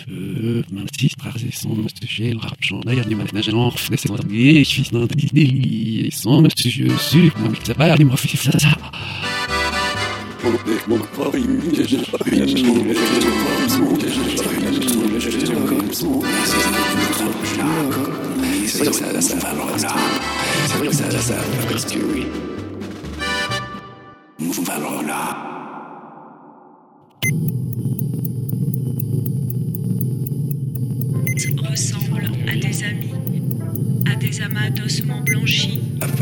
Man sieht praxis som stugel rapchon da yardi man najan fles mo ge ich fis nan dili som stugel su man mit ba yardi mo fis ça ressemble à des amis, à des amas d'ossements blanchis.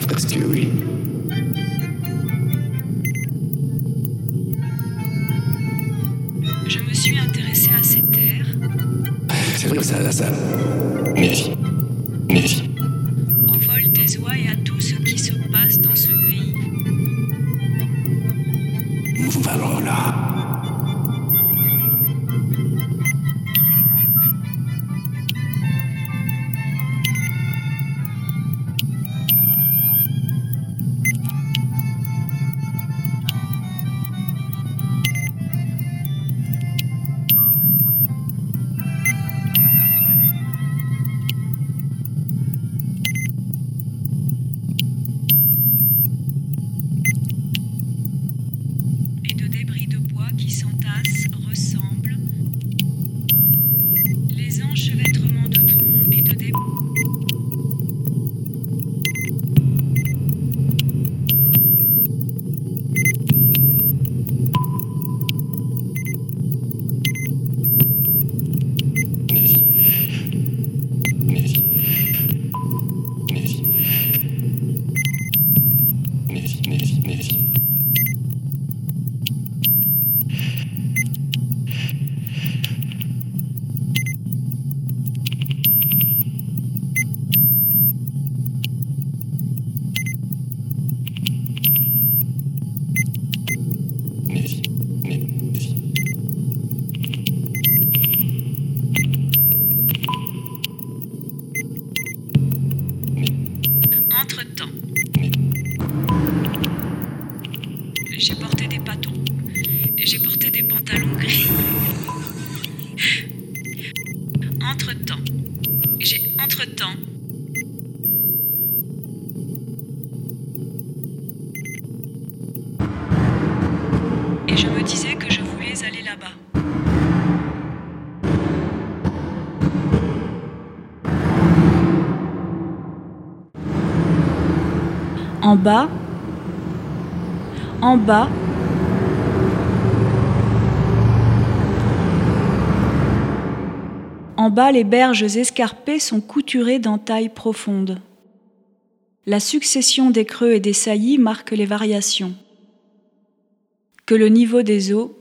Je me suis intéressé à ces terres. Au vol des oies et à tout ce qui se passe dans ce pays. Qui s'entassent, ressemblent, les enchevêtrements de troncs et de débris. Entre-temps, j'ai porté des pâtons, j'ai porté des pantalons gris. Entre-temps, et je me disais que je voulais aller là-bas. En bas, les berges escarpées sont couturées d'entailles profondes. La succession des creux et des saillies marque les variations que le niveau des eaux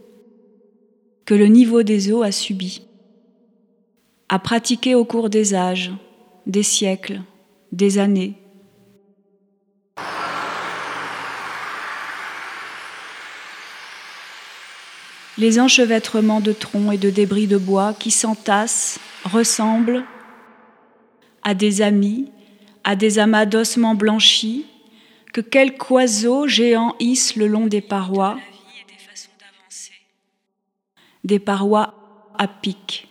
a subi, a pratiqué au cours des âges, des siècles, des années. Les enchevêtrements de troncs et de débris de bois qui s'entassent, ressemblent à des amis, à des amas d'ossements blanchis que quelques oiseaux géants hissent le long des parois, des parois à pic.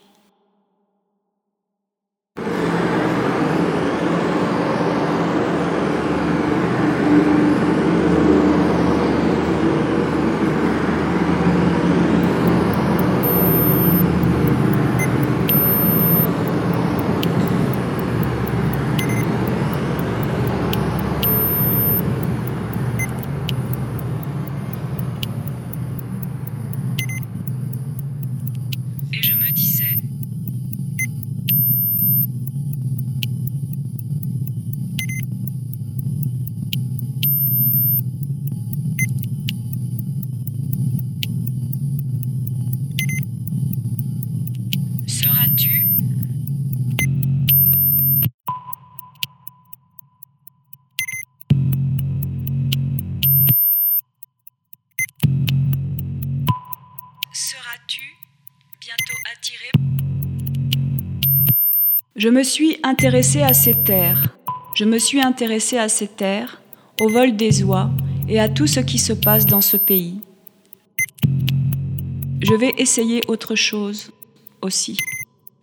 Et je me disais, seras-tu bientôt attiré? Je me suis intéressée à ces terres. Au vol des oies et à tout ce qui se passe dans ce pays. Je vais essayer autre chose aussi.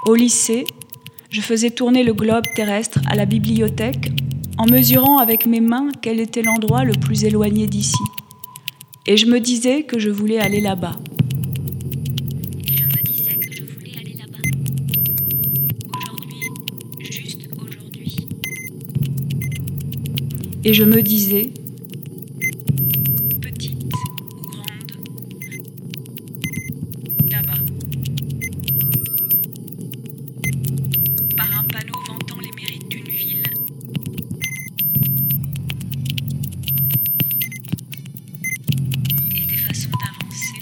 Au lycée, je faisais tourner le globe terrestre à la bibliothèque en mesurant avec mes mains quel était l'endroit le plus éloigné d'ici. Et je me disais que je voulais aller là-bas. Et je me disais, petite ou grande, là-bas. Par un panneau vantant les mérites d'une ville, et des façons d'avancer.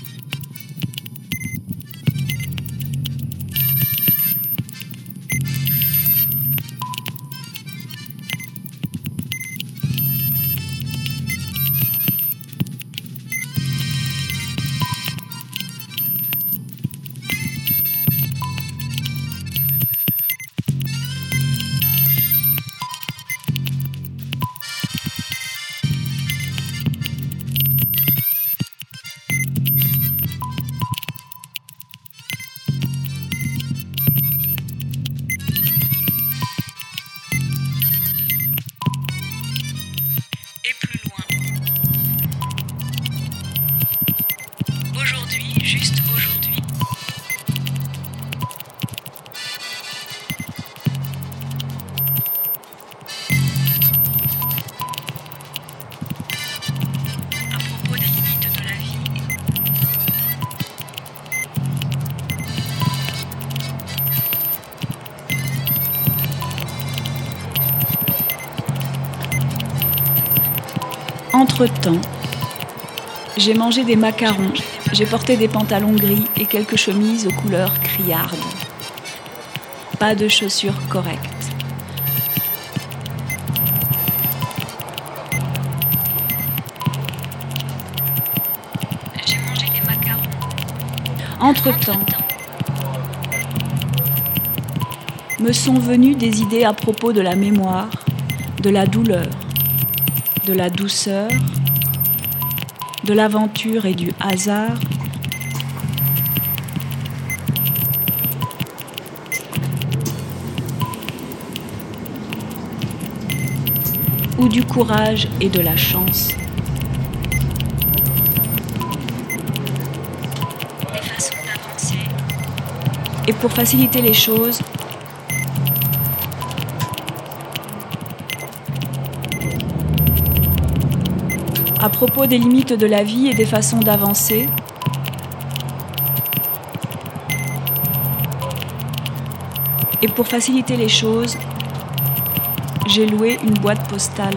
Aujourd'hui, juste aujourd'hui. À propos des limites de la vie. Entre-temps, j'ai mangé des macarons, j'ai porté des pantalons gris et quelques chemises aux couleurs criardes. Pas de chaussures correctes. J'ai mangé des macarons. Entre-temps, me sont venues des idées à propos de la mémoire, de la douleur, de la douceur, de l'aventure et du hasard, ou du courage et de la chance. Des façons d'avancer. Et pour faciliter les choses, à propos des limites de la vie et des façons d'avancer, et pour faciliter les choses, j'ai loué une boîte postale.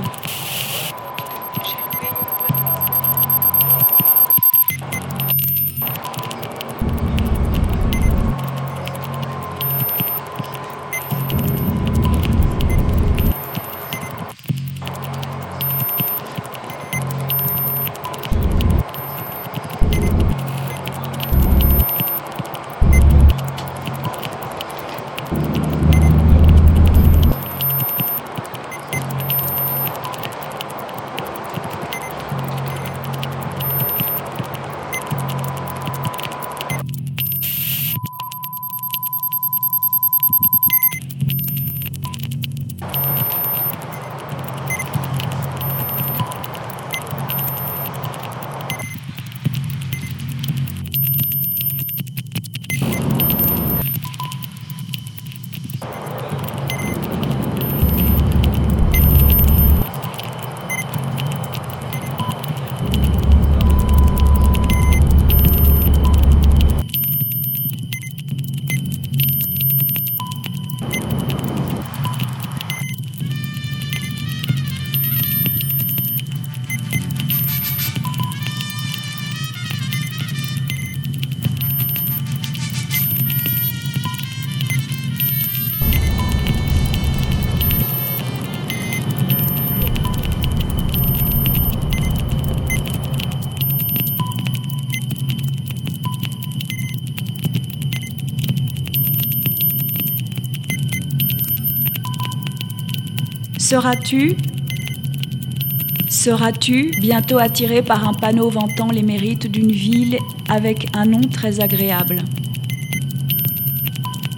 Seras-tu bientôt attiré par un panneau vantant les mérites d'une ville avec un nom très agréable?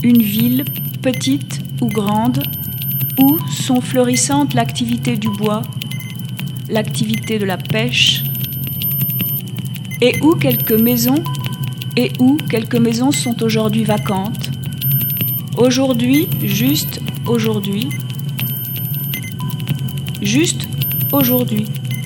une ville, petite ou grande, où sont florissantes l'activité du bois, l'activité de la pêche, et où quelques maisons sont aujourd'hui vacantes. Aujourd'hui, juste aujourd'hui. Juste aujourd'hui.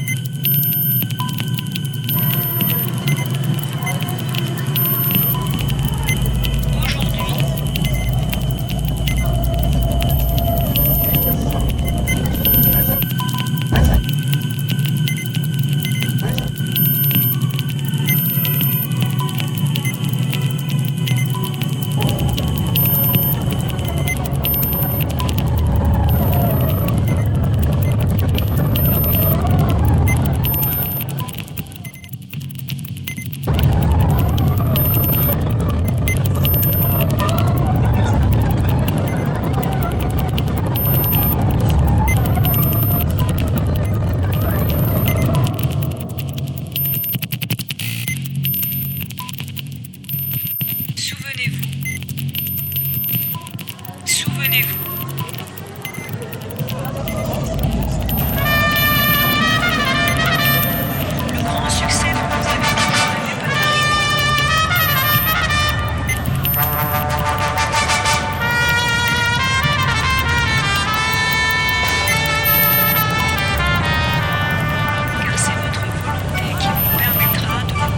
Souvenez-vous. Le grand succès dont vous avez toujours rêvé peut arriver. Car c'est votre volonté qui vous permettra de vous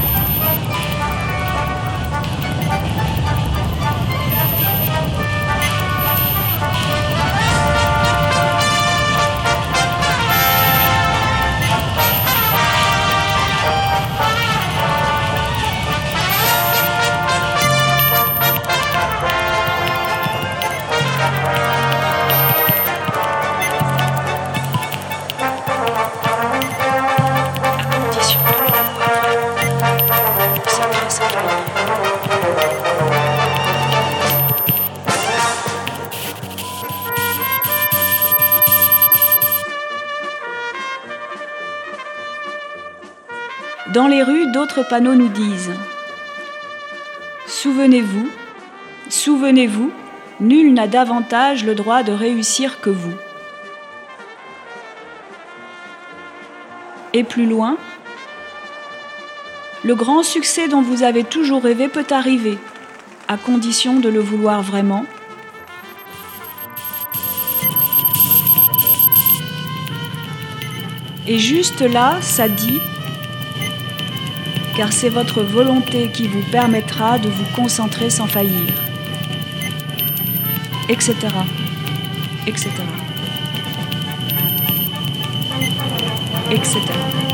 Dans les rues, d'autres panneaux nous disent « Souvenez-vous, souvenez-vous, nul n'a davantage le droit de réussir que vous. » Et plus loin, « Le grand succès dont vous avez toujours rêvé peut arriver, à condition de le vouloir vraiment. » Et juste là, ça dit « Car c'est votre volonté qui vous permettra de vous concentrer sans faillir. » Etc. Etc. Etc.